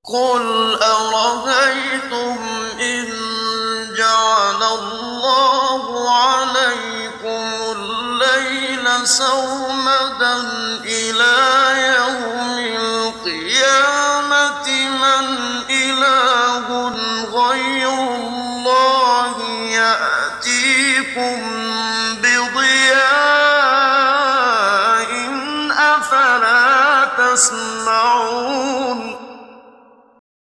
قُلْ أَرَأَيْتُمْ إِن جَعَلَ اللَّهُ عَلَيْكُمُ اللَّيْلَ سَرْمَدًا إِلَىٰ يَوْمِ الْقِيَامَةِ مَنْ إِلَٰهٌ غَيْرُ اللَّهِ يَأْتِيكُم بِضِيَاءٍ ۖ أَفَلَا تَسْمَعُونَ